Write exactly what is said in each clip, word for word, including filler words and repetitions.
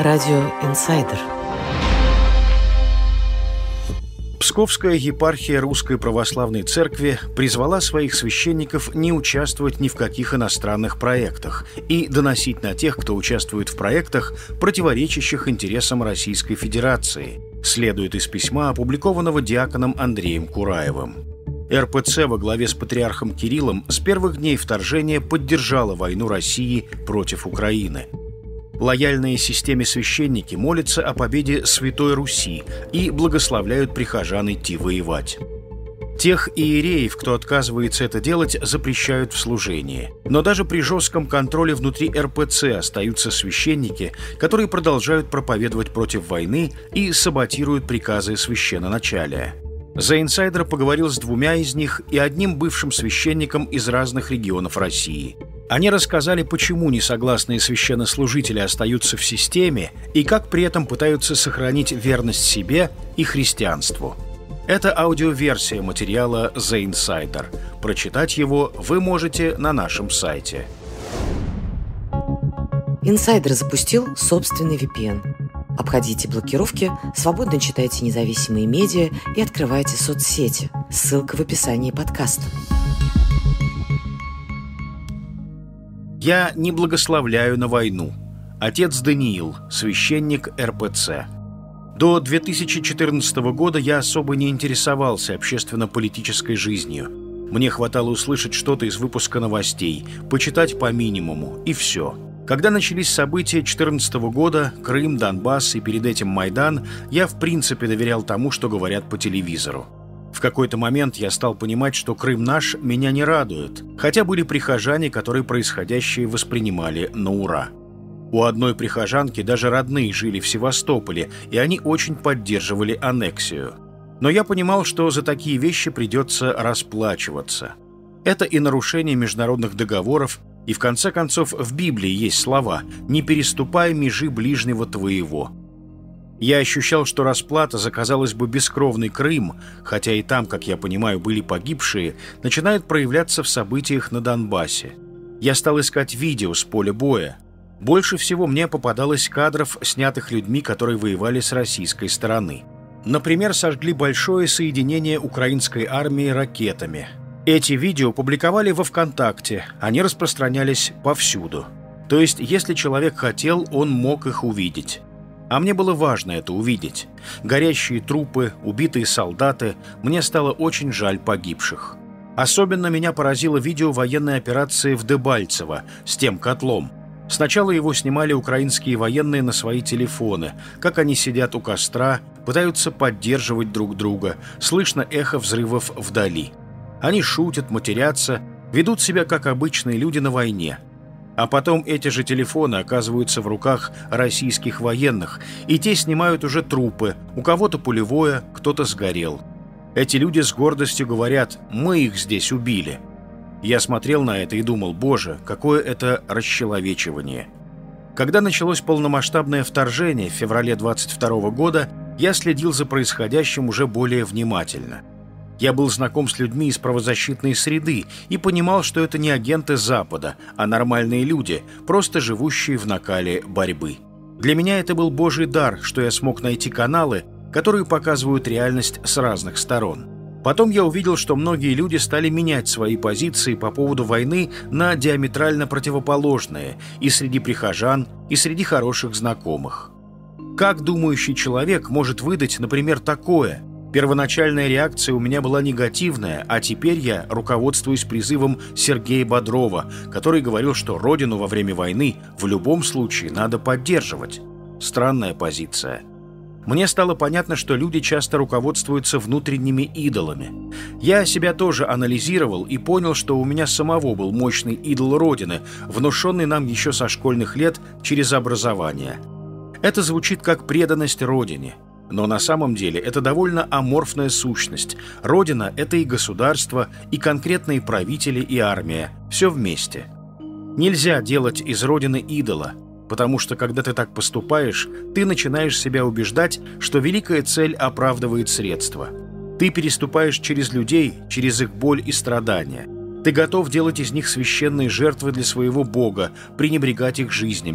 Радио «Инсайдер». Псковская епархия Русской Православной Церкви призвала своих священников не участвовать ни в каких иностранных проектах и доносить на тех, кто участвует в проектах, противоречащих интересам Российской Федерации, следует из письма, опубликованного диаконом Андреем Кураевым. эр пэ цэ во главе с патриархом Кириллом с первых дней вторжения поддержала войну России против Украины. Лояльные системе священники молятся о победе Святой Руси и благословляют прихожан идти воевать. Тех иереев, кто отказывается это делать, запрещают в служении. Но даже при жестком контроле внутри эр пэ цэ остаются священники, которые продолжают проповедовать против войны и саботируют приказы священноначалия. «The Insider» поговорил с двумя из них и одним бывшим священником из разных регионов России. Они рассказали, почему несогласные священнослужители остаются в системе и как при этом пытаются сохранить верность себе и христианству. Это аудиоверсия материала «The Insider». Прочитать его вы можете на нашем сайте. «Инсайдер» запустил собственный ви пи эн. Обходите блокировки, свободно читайте независимые медиа и открывайте соцсети. Ссылка в описании подкаста. Я не благословляю на войну. Отец Даниил, священник эр пэ цэ. До две тысячи четырнадцатого года я особо не интересовался общественно-политической жизнью. Мне хватало услышать что-то из выпуска новостей, почитать по минимуму, и все. Когда начались события две тысячи четырнадцатого года, Крым, Донбасс и перед этим Майдан, я в принципе доверял тому, что говорят по телевизору. В какой-то момент я стал понимать, что Крым наш меня не радует, хотя были прихожане, которые происходящее воспринимали на ура. У одной прихожанки даже родные жили в Севастополе, и они очень поддерживали аннексию. Но я понимал, что за такие вещи придется расплачиваться. Это и нарушение международных договоров, и в конце концов в Библии есть слова «не переступай межи ближнего твоего». Я ощущал, что расплата за, казалось бы, бескровный Крым, хотя и там, как я понимаю, были погибшие, начинает проявляться в событиях на Донбассе. Я стал искать видео с поля боя. Больше всего мне попадалось кадров, снятых людьми, которые воевали с российской стороны. Например, сожгли большое соединение украинской армии ракетами. Эти видео публиковали во ВКонтакте, они распространялись повсюду. То есть, если человек хотел, он мог их увидеть. А мне было важно это увидеть. Горящие трупы, убитые солдаты. Мне стало очень жаль погибших. Особенно меня поразило видео военной операции в Дебальцево с тем котлом. Сначала его снимали украинские военные на свои телефоны, как они сидят у костра, пытаются поддерживать друг друга, слышно эхо взрывов вдали. Они шутят, матерятся, ведут себя как обычные люди на войне. А потом эти же телефоны оказываются в руках российских военных, и те снимают уже трупы, у кого-то пулевое, кто-то сгорел. Эти люди с гордостью говорят: «Мы их здесь убили». Я смотрел на это и думал: боже, какое это расчеловечивание. Когда началось полномасштабное вторжение в феврале двадцать второго года, я следил за происходящим уже более внимательно. Я был знаком с людьми из правозащитной среды и понимал, что это не агенты Запада, а нормальные люди, просто живущие в накале борьбы. Для меня это был Божий дар, что я смог найти каналы, которые показывают реальность с разных сторон. Потом я увидел, что многие люди стали менять свои позиции по поводу войны на диаметрально противоположные и среди прихожан, и среди хороших знакомых. Как думающий человек может выдать, например, такое? Первоначальная реакция у меня была негативная, а теперь я руководствуюсь призывом Сергея Бодрова, который говорил, что родину во время войны в любом случае надо поддерживать. Странная позиция. Мне стало понятно, что люди часто руководствуются внутренними идолами. Я себя тоже анализировал и понял, что у меня самого был мощный идол Родины, внушенный нам еще со школьных лет через образование. Это звучит как преданность Родине. Но на самом деле это довольно аморфная сущность. Родина – это и государство, и конкретные правители, и армия. Все вместе. Нельзя делать из Родины идола, потому что, когда ты так поступаешь, ты начинаешь себя убеждать, что великая цель оправдывает средства. Ты переступаешь через людей, через их боль и страдания. Ты готов делать из них священные жертвы для своего Бога, пренебрегать их жизнями.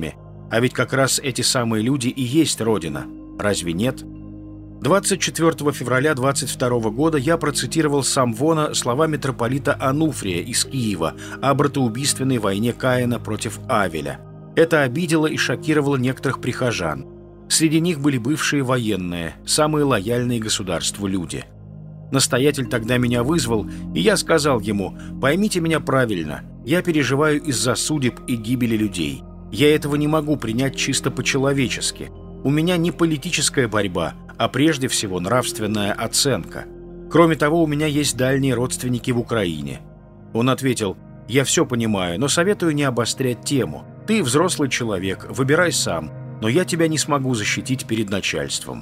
А ведь как раз эти самые люди и есть Родина. Разве нет? двадцать четвёртого февраля двадцать второго года я процитировал Самвона слова митрополита Ануфрия из Киева о братоубийственной войне Каина против Авеля. Это обидело и шокировало некоторых прихожан. Среди них были бывшие военные, самые лояльные государству люди. Настоятель тогда меня вызвал, и я сказал ему: «Поймите меня правильно, я переживаю из-за судеб и гибели людей. Я этого не могу принять чисто по-человечески. У меня не политическая борьба, а прежде всего нравственная оценка. Кроме того, у меня есть дальние родственники в Украине». Он ответил: «Я все понимаю, но советую не обострять тему. Ты взрослый человек, выбирай сам, но я тебя не смогу защитить перед начальством».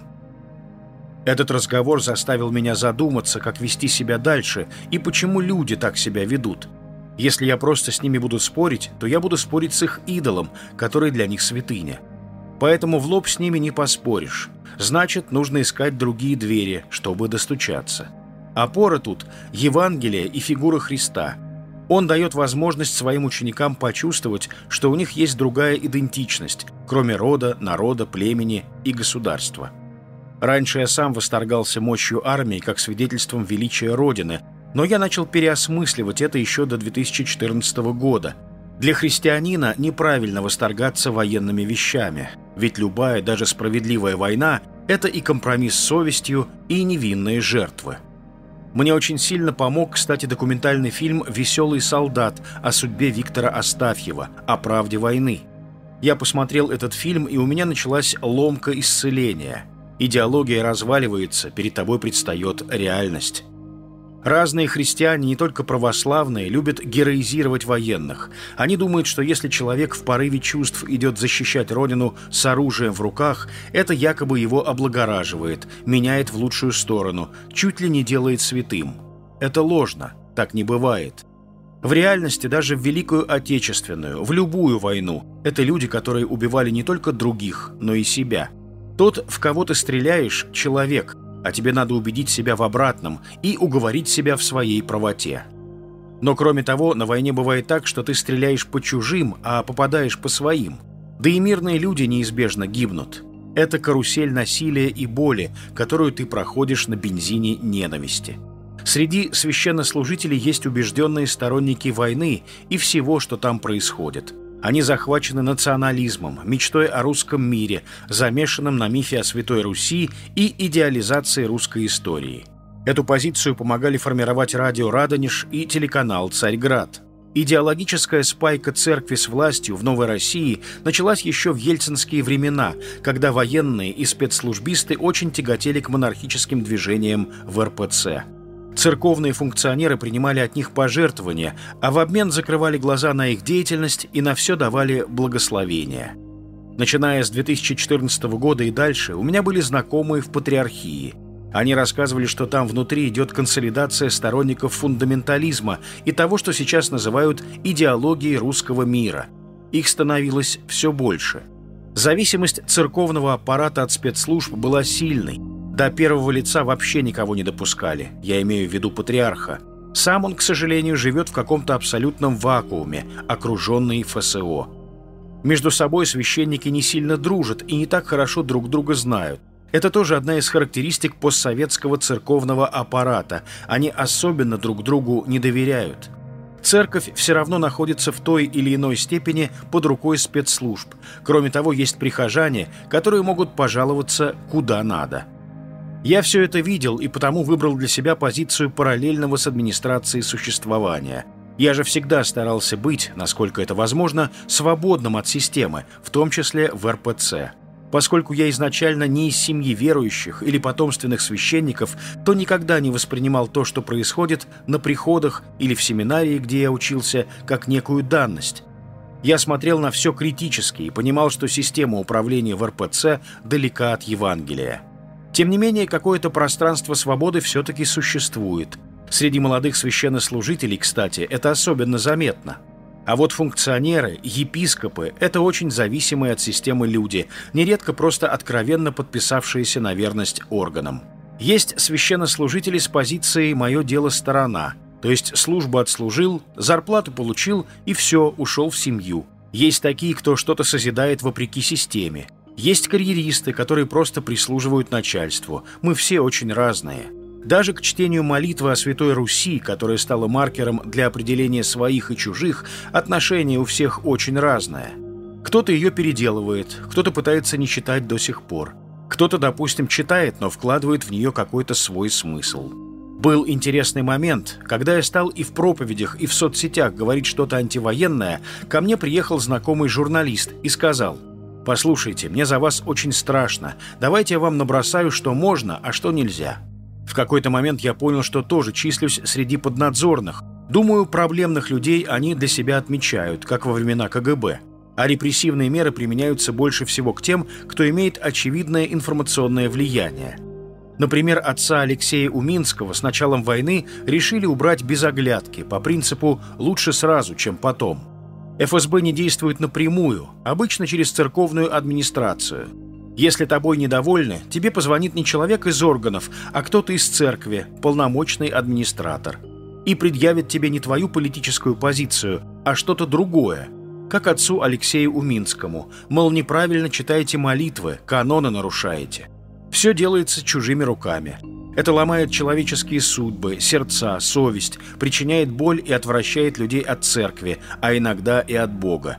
Этот разговор заставил меня задуматься, как вести себя дальше и почему люди так себя ведут. Если я просто с ними буду спорить, то я буду спорить с их идолом, который для них святыня. Поэтому в лоб с ними не поспоришь. Значит, нужно искать другие двери, чтобы достучаться. Опора тут – Евангелие и фигура Христа. Он дает возможность своим ученикам почувствовать, что у них есть другая идентичность, кроме рода, народа, племени и государства. Раньше я сам восторгался мощью армии как свидетельством величия Родины, но я начал переосмысливать это еще до две тысячи четырнадцатого года. Для христианина неправильно восторгаться военными вещами, ведь любая, даже справедливая война – это и компромисс с совестью, и невинные жертвы. Мне очень сильно помог, кстати, документальный фильм «Веселый солдат» о судьбе Виктора Астафьева, о правде войны. Я посмотрел этот фильм, и у меня началась ломка исцеления. Идеология разваливается, перед тобой предстает реальность. Разные христиане, не только православные, любят героизировать военных. Они думают, что если человек в порыве чувств идет защищать Родину с оружием в руках, это якобы его облагораживает, меняет в лучшую сторону, чуть ли не делает святым. Это ложно, так не бывает. В реальности даже в Великую Отечественную, в любую войну, это люди, которые убивали не только других, но и себя. Тот, в кого ты стреляешь, человек, а тебе надо убедить себя в обратном и уговорить себя в своей правоте. Но кроме того, на войне бывает так, что ты стреляешь по чужим, а попадаешь по своим. Да и мирные люди неизбежно гибнут. Это карусель насилия и боли, которую ты проходишь на бензине ненависти. Среди священнослужителей есть убежденные сторонники войны и всего, что там происходит. Они захвачены национализмом, мечтой о русском мире, замешанном на мифе о Святой Руси и идеализации русской истории. Эту позицию помогали формировать радио «Радонеж» и телеканал «Царьград». Идеологическая спайка церкви с властью в Новой России началась еще в ельцинские времена, когда военные и спецслужбисты очень тяготели к монархическим движениям в эр пэ цэ. Церковные функционеры принимали от них пожертвования, а в обмен закрывали глаза на их деятельность и на все давали благословения. Начиная с две тысячи четырнадцатого года и дальше, у меня были знакомые в патриархии. Они рассказывали, что там внутри идет консолидация сторонников фундаментализма и того, что сейчас называют идеологией русского мира. Их становилось все больше. Зависимость церковного аппарата от спецслужб была сильной. До первого лица вообще никого не допускали, я имею в виду патриарха. Сам он, к сожалению, живет в каком-то абсолютном вакууме, окруженный эф эс о. Между собой священники не сильно дружат и не так хорошо друг друга знают. Это тоже одна из характеристик постсоветского церковного аппарата. Они особенно друг другу не доверяют. Церковь все равно находится в той или иной степени под рукой спецслужб. Кроме того, есть прихожане, которые могут пожаловаться куда надо. Я все это видел и потому выбрал для себя позицию параллельного с администрацией существования. Я же всегда старался быть, насколько это возможно, свободным от системы, в том числе в эр пэ цэ. Поскольку я изначально не из семьи верующих или потомственных священников, то никогда не воспринимал то, что происходит на приходах или в семинарии, где я учился, как некую данность. Я смотрел на все критически и понимал, что система управления в эр пэ цэ далека от Евангелия. Тем не менее, какое-то пространство свободы все-таки существует. Среди молодых священнослужителей, кстати, это особенно заметно. А вот функционеры, епископы – это очень зависимые от системы люди, нередко просто откровенно подписавшиеся на верность органам. Есть священнослужители с позицией «моё дело сторона», то есть службу отслужил, зарплату получил и все, ушел в семью. Есть такие, кто что-то созидает вопреки системе. Есть карьеристы, которые просто прислуживают начальству. Мы все очень разные. Даже к чтению молитвы о Святой Руси, которая стала маркером для определения своих и чужих, отношение у всех очень разное. Кто-то ее переделывает, кто-то пытается не читать до сих пор. Кто-то, допустим, читает, но вкладывает в нее какой-то свой смысл. Был интересный момент, когда я стал и в проповедях, и в соцсетях говорить что-то антивоенное, ко мне приехал знакомый журналист и сказал: «Послушайте, мне за вас очень страшно. Давайте я вам набросаю, что можно, а что нельзя». В какой-то момент я понял, что тоже числюсь среди поднадзорных. Думаю, проблемных людей они для себя отмечают, как во времена ка гэ бэ. А репрессивные меры применяются больше всего к тем, кто имеет очевидное информационное влияние. Например, отца Алексея Уминского с началом войны решили убрать без оглядки, по принципу «лучше сразу, чем потом». эф эс бэ не действует напрямую, обычно через церковную администрацию. Если тобой недовольны, тебе позвонит не человек из органов, а кто-то из церкви, полномочный администратор, и предъявит тебе не твою политическую позицию, а что-то другое, как отцу Алексею Уминскому, мол, неправильно читаете молитвы, каноны нарушаете. Все делается чужими руками. Это ломает человеческие судьбы, сердца, совесть, причиняет боль и отвращает людей от церкви, а иногда и от Бога.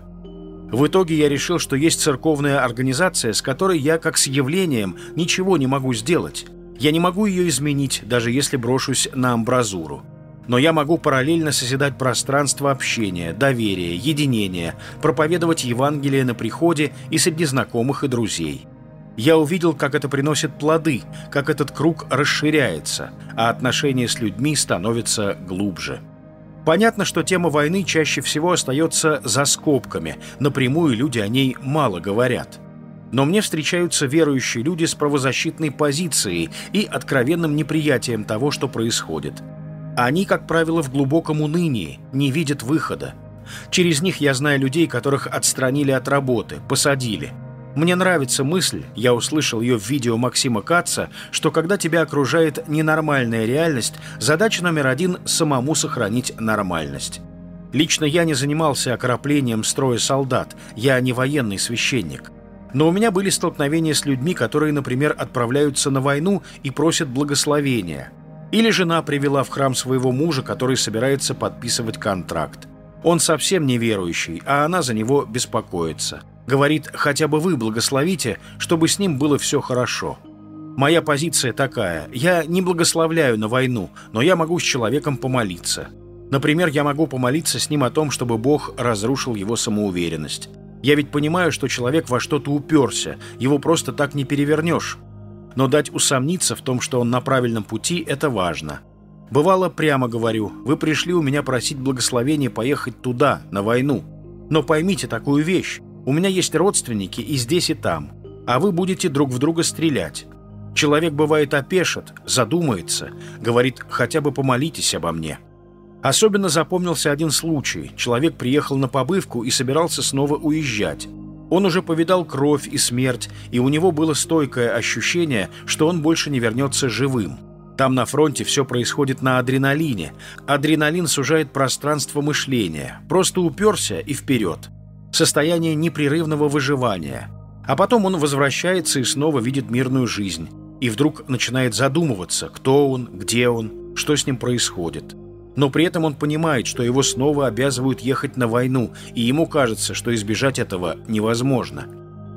В итоге я решил, что есть церковная организация, с которой я, как с явлением, ничего не могу сделать. Я не могу ее изменить, даже если брошусь на амбразуру. Но я могу параллельно созидать пространство общения, доверия, единения, проповедовать Евангелие на приходе и среди знакомых и друзей. Я увидел, как это приносит плоды, как этот круг расширяется, а отношения с людьми становятся глубже. Понятно, что тема войны чаще всего остается за скобками, напрямую люди о ней мало говорят. Но мне встречаются верующие люди с правозащитной позицией и откровенным неприятием того, что происходит. Они, как правило, в глубоком унынии, не видят выхода. Через них я знаю людей, которых отстранили от работы, посадили. Мне нравится мысль, я услышал ее в видео Максима Каца, что когда тебя окружает ненормальная реальность, задача номер один – самому сохранить нормальность. Лично я не занимался окроплением строя солдат, я не военный священник. Но у меня были столкновения с людьми, которые, например, отправляются на войну и просят благословения. Или жена привела в храм своего мужа, который собирается подписывать контракт. Он совсем не верующий, а она за него беспокоится. Говорит, хотя бы вы благословите, чтобы с ним было все хорошо. Моя позиция такая: я не благословляю на войну, но я могу с человеком помолиться. Например, я могу помолиться с ним о том, чтобы Бог разрушил его самоуверенность. Я ведь понимаю, что человек во что-то уперся, его просто так не перевернешь. Но дать усомниться в том, что он на правильном пути, это важно. Бывало, прямо говорю, вы пришли у меня просить благословения поехать туда, на войну. Но поймите такую вещь. У меня есть родственники и здесь, и там, а вы будете друг в друга стрелять. Человек, бывает, опешит, задумается, говорит, хотя бы помолитесь обо мне. Особенно запомнился один случай. Человек приехал на побывку и собирался снова уезжать. Он уже повидал кровь и смерть, и у него было стойкое ощущение, что он больше не вернется живым. Там на фронте все происходит на адреналине. Адреналин сужает пространство мышления. Просто уперся и вперед. Состояние непрерывного выживания. А потом он возвращается и снова видит мирную жизнь. И вдруг начинает задумываться, кто он, где он, что с ним происходит. Но при этом он понимает, что его снова обязывают ехать на войну, и ему кажется, что избежать этого невозможно.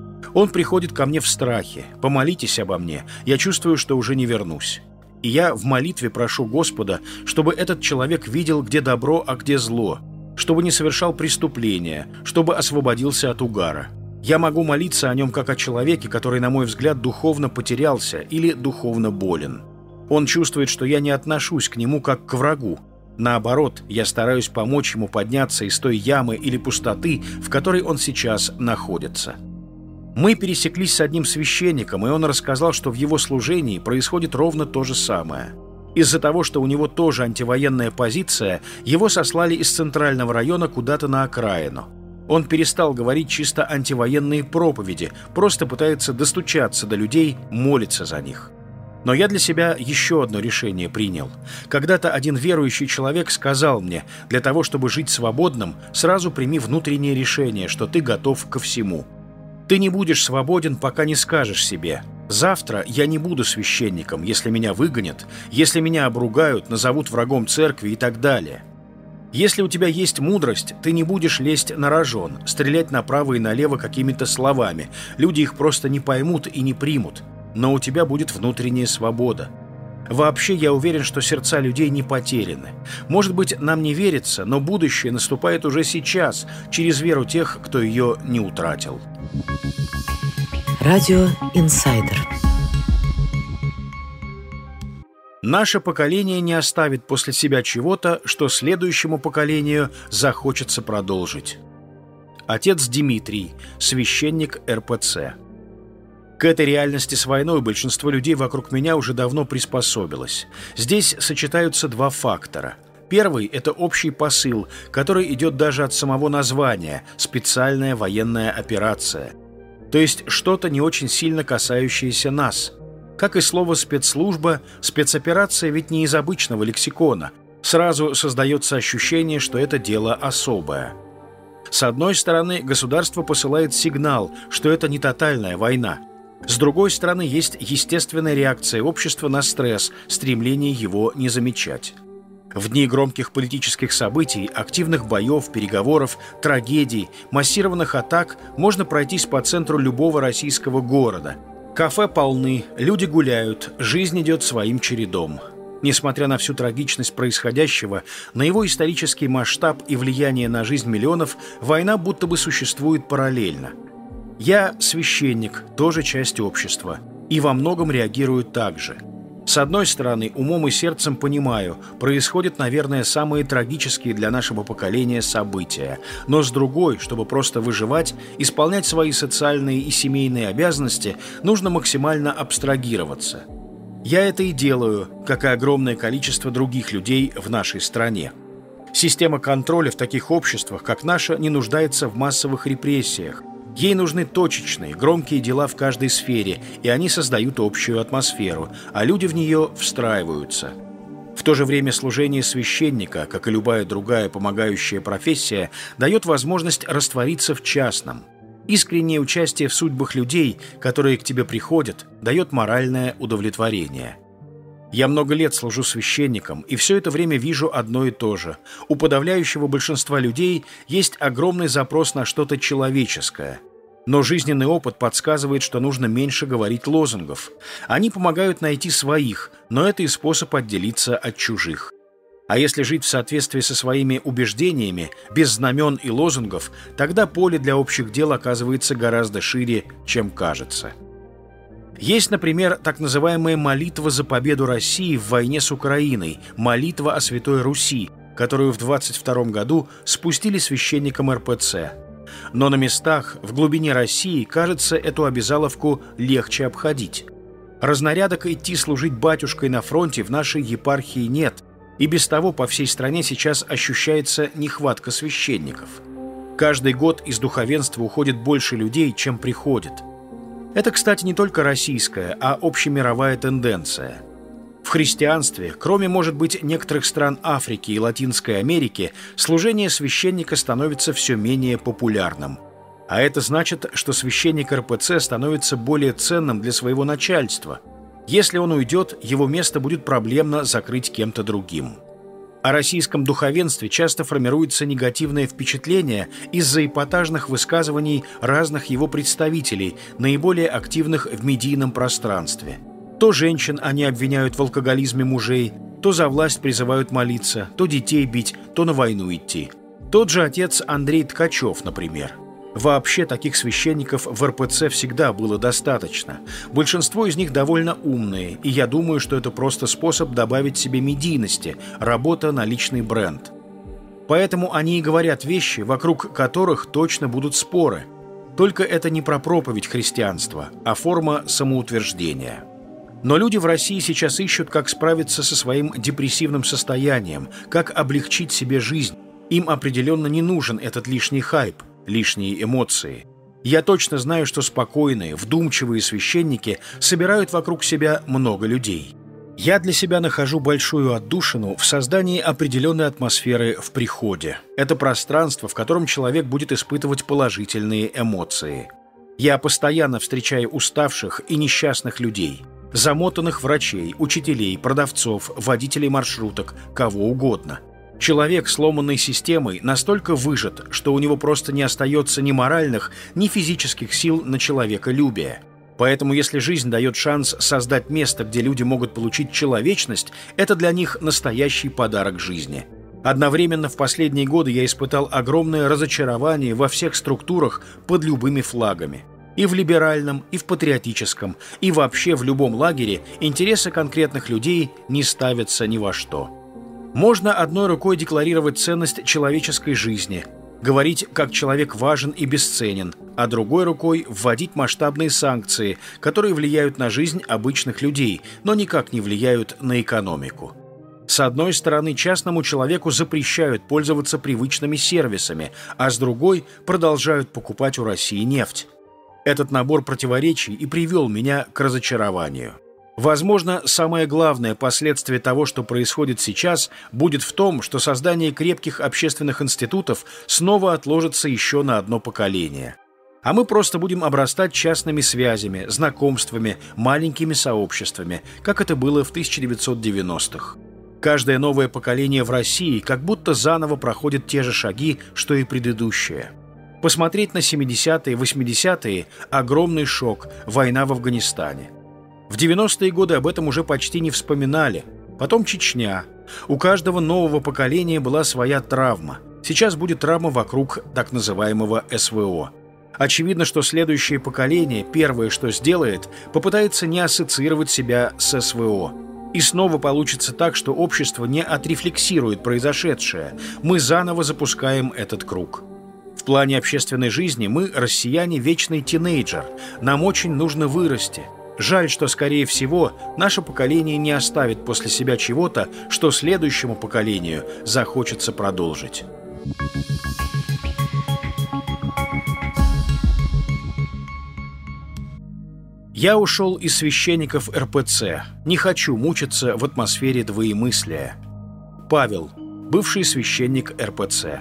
Он приходит ко мне в страхе: «Помолитесь обо мне, я чувствую, что уже не вернусь». И я в молитве прошу Господа, чтобы этот человек видел, где добро, а где зло, чтобы не совершал преступления, чтобы освободился от угара. Я могу молиться о нем как о человеке, который, на мой взгляд, духовно потерялся или духовно болен. Он чувствует, что я не отношусь к нему как к врагу. Наоборот, я стараюсь помочь ему подняться из той ямы или пустоты, в которой он сейчас находится. Мы пересеклись с одним священником, и он рассказал, что в его служении происходит ровно то же самое. Из-за того, что у него тоже антивоенная позиция, его сослали из центрального района куда-то на окраину. Он перестал говорить чисто антивоенные проповеди, просто пытается достучаться до людей, молиться за них. Но я для себя еще одно решение принял. Когда-то один верующий человек сказал мне: для того, чтобы жить свободным, сразу прими внутреннее решение, что ты готов ко всему. Ты не будешь свободен, пока не скажешь себе: завтра я не буду священником, если меня выгонят, если меня обругают, назовут врагом церкви и так далее. Если у тебя есть мудрость, ты не будешь лезть на рожон, стрелять направо и налево какими-то словами. Люди их просто не поймут и не примут. Но у тебя будет внутренняя свобода. Вообще, я уверен, что сердца людей не потеряны. Может быть, нам не верится, но будущее наступает уже сейчас, через веру тех, кто ее не утратил. Радио Инсайдер. Наше поколение не оставит после себя чего-то, что следующему поколению захочется продолжить. Отец Дмитрий, священник эр пэ цэ. К этой реальности с войной большинство людей вокруг меня уже давно приспособилось. Здесь сочетаются два фактора. Первый – это общий посыл, который идет даже от самого названия – специальная военная операция. То есть что-то не очень сильно касающееся нас. Как и слово «спецслужба», спецоперация ведь не из обычного лексикона. Сразу создается ощущение, что это дело особое. С одной стороны, государство посылает сигнал, что это не тотальная война. С другой стороны, есть естественная реакция общества на стресс, стремление его не замечать. В дни громких политических событий, активных боев, переговоров, трагедий, массированных атак можно пройтись по центру любого российского города. Кафе полны, люди гуляют, жизнь идет своим чередом. Несмотря на всю трагичность происходящего, на его исторический масштаб и влияние на жизнь миллионов, война будто бы существует параллельно. Я священник, тоже часть общества, и во многом реагирую так же. С одной стороны, умом и сердцем понимаю, происходят, наверное, самые трагические для нашего поколения события, но с другой, чтобы просто выживать, исполнять свои социальные и семейные обязанности, нужно максимально абстрагироваться. Я это и делаю, как и огромное количество других людей в нашей стране. Система контроля в таких обществах, как наша, не нуждается в массовых репрессиях. Ей нужны точечные, громкие дела в каждой сфере, и они создают общую атмосферу, а люди в нее встраиваются. В то же время служение священника, как и любая другая помогающая профессия, дает возможность раствориться в частном. Искреннее участие в судьбах людей, которые к тебе приходят, дает моральное удовлетворение. Я много лет служу священником, и все это время вижу одно и то же. У подавляющего большинства людей есть огромный запрос на что-то человеческое. Но жизненный опыт подсказывает, что нужно меньше говорить лозунгов. Они помогают найти своих, но это и способ отделиться от чужих. А если жить в соответствии со своими убеждениями, без знамен и лозунгов, тогда поле для общих дел оказывается гораздо шире, чем кажется. Есть, например, так называемая молитва за победу России в войне с Украиной, молитва о Святой Руси, которую в двадцать втором году спустили священникам эр пэ цэ. Но на местах, в глубине России, кажется, эту обязаловку легче обходить. Разнарядок идти служить батюшкой на фронте в нашей епархии нет, и без того по всей стране сейчас ощущается нехватка священников. Каждый год из духовенства уходит больше людей, чем приходит. Это, кстати, не только российская, а общемировая тенденция. В христианстве, кроме, может быть, некоторых стран Африки и Латинской Америки, служение священника становится все менее популярным. А это значит, что священник эр пэ цэ становится более ценным для своего начальства. Если он уйдет, его место будет проблемно закрыть кем-то другим. О российском духовенстве часто формируется негативное впечатление из-за эпатажных высказываний разных его представителей, наиболее активных в медийном пространстве. То женщин они обвиняют в алкоголизме мужей, то за власть призывают молиться, то детей бить, то на войну идти. Тот же отец Андрей Ткачев, например. Вообще таких священников в эр пэ цэ всегда было достаточно. Большинство из них довольно умные, и я думаю, что это просто способ добавить себе медийности, работа на личный бренд. Поэтому они и говорят вещи, вокруг которых точно будут споры. Только это не про проповедь христианства, а форма самоутверждения. Но люди в России сейчас ищут, как справиться со своим депрессивным состоянием, как облегчить себе жизнь. Им определенно не нужен этот лишний хайп, лишние эмоции. Я точно знаю, что спокойные, вдумчивые священники собирают вокруг себя много людей. Я для себя нахожу большую отдушину в создании определенной атмосферы в приходе. Это пространство, в котором человек будет испытывать положительные эмоции. Я постоянно встречаю уставших и несчастных людей, замотанных врачей, учителей, продавцов, водителей маршруток, кого угодно. Человек, сломанный системой, настолько выжат, что у него просто не остается ни моральных, ни физических сил на человеколюбие. Поэтому, если жизнь дает шанс создать место, где люди могут получить человечность, это для них настоящий подарок жизни. Одновременно в последние годы я испытал огромное разочарование во всех структурах под любыми флагами. И в либеральном, и в патриотическом, и вообще в любом лагере интересы конкретных людей не ставятся ни во что. Можно одной рукой декларировать ценность человеческой жизни, говорить, как человек важен и бесценен, а другой рукой вводить масштабные санкции, которые влияют на жизнь обычных людей, но никак не влияют на экономику. С одной стороны, частному человеку запрещают пользоваться привычными сервисами, а с другой продолжают покупать у России нефть. Этот набор противоречий и привел меня к разочарованию. Возможно, самое главное последствие того, что происходит сейчас, будет в том, что создание крепких общественных институтов снова отложится еще на одно поколение. А мы просто будем обрастать частными связями, знакомствами, маленькими сообществами, как это было в тысяча девятьсот девяностых. Каждое новое поколение в России как будто заново проходит те же шаги, что и предыдущее. Посмотреть на семидесятые, восьмидесятые – огромный шок, война в Афганистане. В девяностые годы об этом уже почти не вспоминали. Потом Чечня. У каждого нового поколения была своя травма. Сейчас будет травма вокруг так называемого эс вэ о. Очевидно, что следующее поколение первое, что сделает, попытается не ассоциировать себя с эс вэ о. И снова получится так, что общество не отрефлексирует произошедшее. Мы заново запускаем этот круг. В плане общественной жизни мы, россияне, вечный тинейджер. Нам очень нужно вырасти. Жаль, что, скорее всего, наше поколение не оставит после себя чего-то, что следующему поколению захочется продолжить. Я ушел из священников эр пэ цэ. Не хочу мучиться в атмосфере двоемыслия. Павел, бывший священник эр пэ цэ.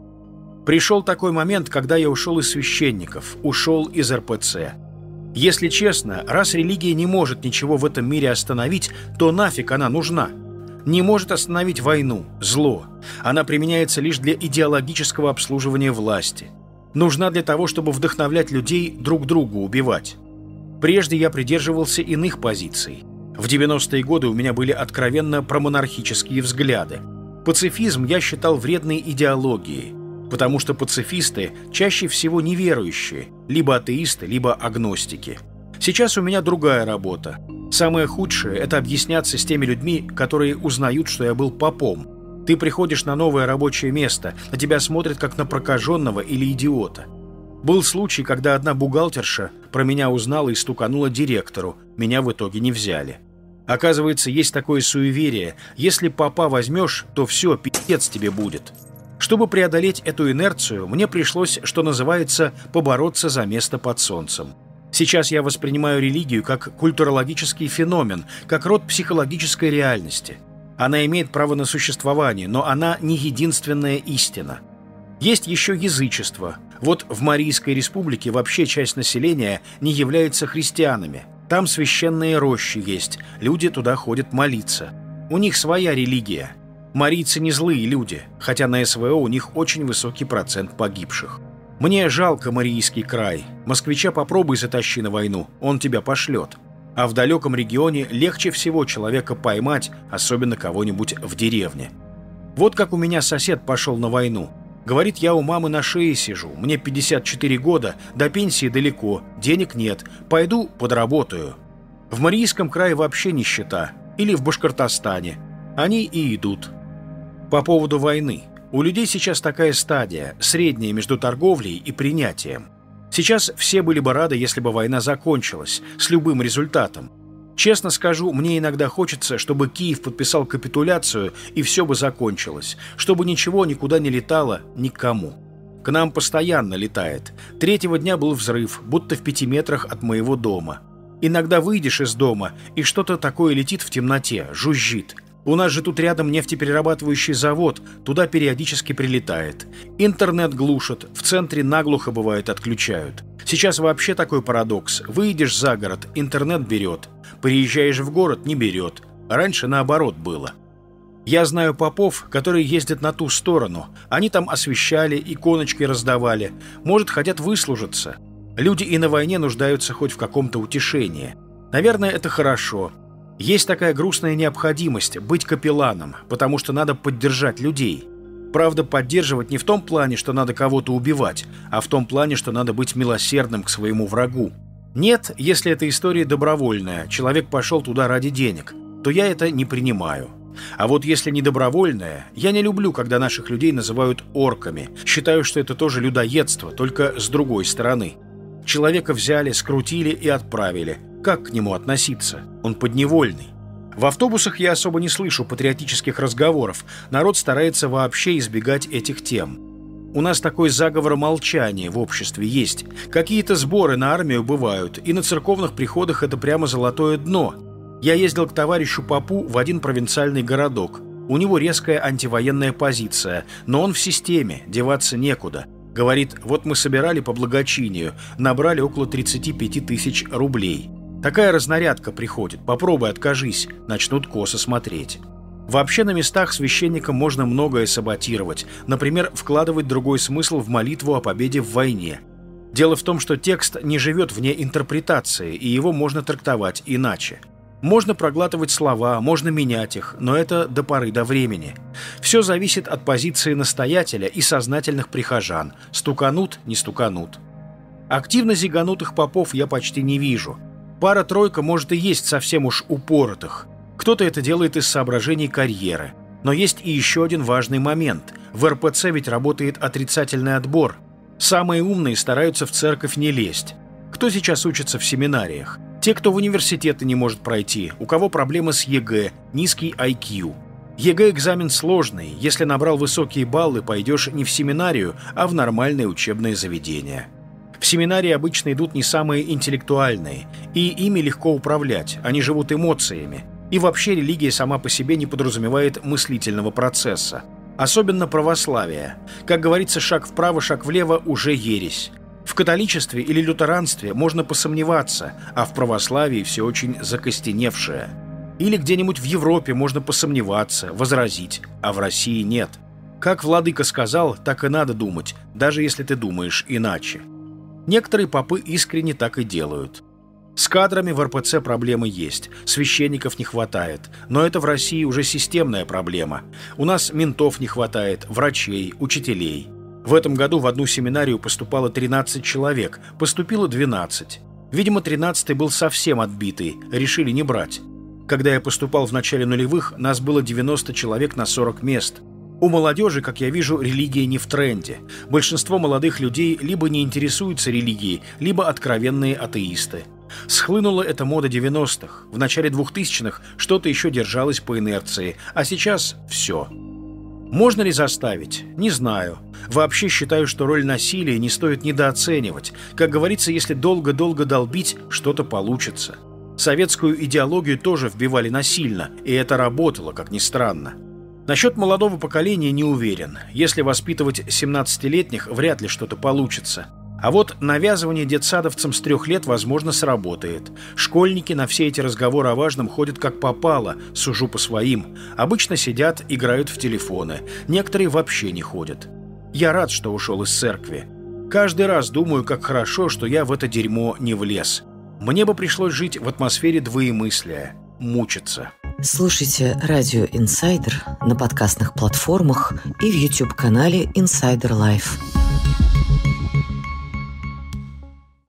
Пришел такой момент, когда я ушел из священников, ушел из эр пэ цэ. Если честно, раз религия не может ничего в этом мире остановить, то нафиг она нужна? Не может остановить войну, зло. Она применяется лишь для идеологического обслуживания власти. Нужна для того, чтобы вдохновлять людей друг друга убивать. Прежде я придерживался иных позиций. В девяностые годы у меня были откровенно промонархические взгляды. Пацифизм я считал вредной идеологией, потому что пацифисты чаще всего неверующие, либо атеисты, либо агностики. Сейчас у меня другая работа. Самое худшее – это объясняться с теми людьми, которые узнают, что я был попом. Ты приходишь на новое рабочее место, на тебя смотрят как на прокаженного или идиота. Был случай, когда одна бухгалтерша про меня узнала и стуканула директору. Меня в итоге не взяли. Оказывается, есть такое суеверие: если попа возьмешь, то все, пиздец тебе будет. Чтобы преодолеть эту инерцию, мне пришлось, что называется, побороться за место под солнцем. Сейчас я воспринимаю религию как культурологический феномен, как род психологической реальности. Она имеет право на существование, но она не единственная истина. Есть еще язычество. Вот в Марийской республике вообще часть населения не является христианами. Там священные рощи есть, люди туда ходят молиться. У них своя религия. Марийцы не злые люди, хотя на эс вэ о у них очень высокий процент погибших. Мне жалко Марийский край. Москвича попробуй затащи на войну, он тебя пошлет. А в далеком регионе легче всего человека поймать, особенно кого-нибудь в деревне. Вот как у меня сосед пошел на войну. Говорит, я у мамы на шее сижу, мне пятьдесят четыре года, до пенсии далеко, денег нет, пойду подработаю. В Марийском крае вообще нищета, или в Башкортостане. Они и идут. По поводу войны. У людей сейчас такая стадия, средняя между торговлей и принятием. Сейчас все были бы рады, если бы война закончилась, с любым результатом. Честно скажу, мне иногда хочется, чтобы Киев подписал капитуляцию и все бы закончилось, чтобы ничего никуда не летало никому. К нам постоянно летает. Третьего дня был взрыв, будто в пяти метрах от моего дома. Иногда выйдешь из дома, и что-то такое летит в темноте, жужжит. У нас же тут рядом нефтеперерабатывающий завод, туда периодически прилетает. Интернет глушат, в центре наглухо бывает отключают. Сейчас вообще такой парадокс. Выйдешь за город, интернет берет. Приезжаешь в город, не берет. Раньше наоборот было. Я знаю попов, которые ездят на ту сторону. Они там освещали, иконочки раздавали. Может, хотят выслужиться. Люди и на войне нуждаются хоть в каком-то утешении. Наверное, это хорошо. Есть такая грустная необходимость быть капелланом, потому что надо поддержать людей. Правда, поддерживать не в том плане, что надо кого-то убивать, а в том плане, что надо быть милосердным к своему врагу. Нет, если эта история добровольная, человек пошел туда ради денег, то я это не принимаю. А вот если не добровольная, я не люблю, когда наших людей называют орками. Считаю, что это тоже людоедство, только с другой стороны. Человека взяли, скрутили и отправили. Как к нему относиться? Он подневольный. В автобусах я особо не слышу патриотических разговоров. Народ старается вообще избегать этих тем. У нас такой заговор молчания в обществе есть. Какие-то сборы на армию бывают, и на церковных приходах это прямо золотое дно. Я ездил к товарищу попу в один провинциальный городок. У него резкая антивоенная позиция, но он в системе, деваться некуда. Говорит, вот мы собирали по благочинию, набрали около тридцати пяти тысяч рублей. Такая разнарядка приходит, попробуй откажись, начнут косо смотреть. Вообще на местах священникам можно многое саботировать, например, вкладывать другой смысл в молитву о победе в войне. Дело в том, что текст не живет вне интерпретации, и его можно трактовать иначе. Можно проглатывать слова, можно менять их, но это до поры до времени. Все зависит от позиции настоятеля и сознательных прихожан. Стуканут, не стуканут. Активно зиганутых попов я почти не вижу. Пара-тройка, может, и есть совсем уж упоротых. Кто-то это делает из соображений карьеры. Но есть и еще один важный момент. В эр пэ цэ ведь работает отрицательный отбор. Самые умные стараются в церковь не лезть. Кто сейчас учится в семинариях? Те, кто в университеты не может пройти, у кого проблемы с е гэ, низкий ай кью. е гэ экзамен сложный. Если набрал высокие баллы, пойдешь не в семинарию, а в нормальное учебное заведение. В семинарии обычно идут не самые интеллектуальные, и ими легко управлять, они живут эмоциями. И вообще религия сама по себе не подразумевает мыслительного процесса. Особенно православие. Как говорится, шаг вправо, шаг влево уже ересь. В католичестве или лютеранстве можно посомневаться, а в православии все очень закостеневшее. Или где-нибудь в Европе можно посомневаться, возразить, а в России нет. Как владыка сказал, так и надо думать, даже если ты думаешь иначе. Некоторые попы искренне так и делают. С кадрами в эр пэ цэ проблемы есть, священников не хватает, но это в России уже системная проблема. У нас ментов не хватает, врачей, учителей. В этом году в одну семинарию поступало тринадцать человек, поступило двенадцать. Видимо, тринадцатый был совсем отбитый, решили не брать. Когда я поступал в начале нулевых, нас было девяносто человек на сорок мест. У молодежи, как я вижу, религия не в тренде. Большинство молодых людей либо не интересуются религией, либо откровенные атеисты. Схлынула эта мода девяностых. В начале двухтысячных что-то еще держалось по инерции, а сейчас все. Можно ли заставить? Не знаю. Вообще считаю, что роль насилия не стоит недооценивать. Как говорится, если долго-долго долбить, что-то получится. Советскую идеологию тоже вбивали насильно, и это работало, как ни странно. Насчет молодого поколения не уверен. Если воспитывать семнадцатилетних, вряд ли что-то получится. А вот навязывание детсадовцам с трех лет, возможно, сработает. Школьники на все эти разговоры о важном ходят как попало, сужу по своим. Обычно сидят, играют в телефоны. Некоторые вообще не ходят. Я рад, что ушел из церкви. Каждый раз думаю, как хорошо, что я в это дерьмо не влез. Мне бы пришлось жить в атмосфере двоемыслия, мучиться. Слушайте «Радио Инсайдер» на подкастных платформах и в YouTube-канале Insider Life.